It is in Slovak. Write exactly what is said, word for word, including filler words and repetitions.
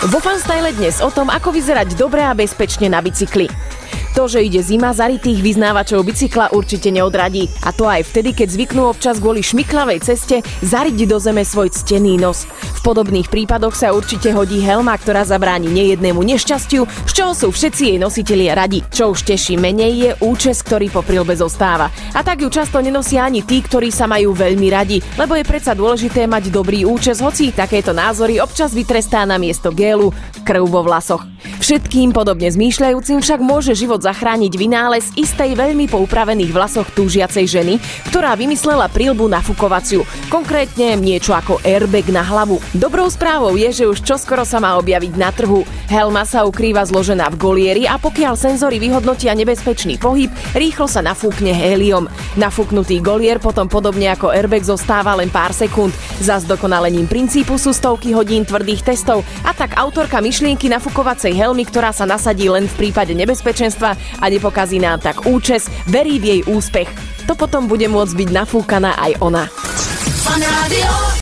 Vo Fanstyle dnes o tom, ako vyzerať dobre a bezpečne na bicykli. To, že ide zima, zarytých vyznávačov bicykla určite neodradí. A to aj vtedy, keď zvyknú občas kvôli šmiklavej ceste zariť do zeme svoj ctený nos. V podobných prípadoch sa určite hodí helma, ktorá zabráni nejednému nešťastiu, z čoho sú všetci jej nositelia radi. Čo už teší menej je účes, ktorý po prilbe zostáva. A tak ju často nenosia ani tí, ktorí sa majú veľmi radi, lebo je predsa dôležité mať dobrý účes, hoci takéto názory občas vytrestá na miesto gélu krv vo vlasoch. Všetkým podobne zmýšľajúcim však môže život zachrániť vynález istej veľmi poupravených vlasoch túžiacej ženy, ktorá vymyslela prilbu nafukovaciu, konkrétne niečo ako airbag na hlavu. Dobrou správou je, že už čoskoro sa má objaviť na trhu. Helma sa ukrýva zložená v golieri a pokiaľ senzory vyhodnotia nebezpečný pohyb, rýchlo sa nafúkne hélium. Nafúknutý golier potom podobne ako airbag zostáva len pár sekúnd. Za zdokonalením princípu sú stovky hodín tvrdých testov a tak autorka myšlienky nafukovacej helmy, ktorá sa nasadí len v prípade nebezpečenstva a nepokazí nám tak účes, verí v jej úspech. To potom bude môcť byť nafúkaná aj ona.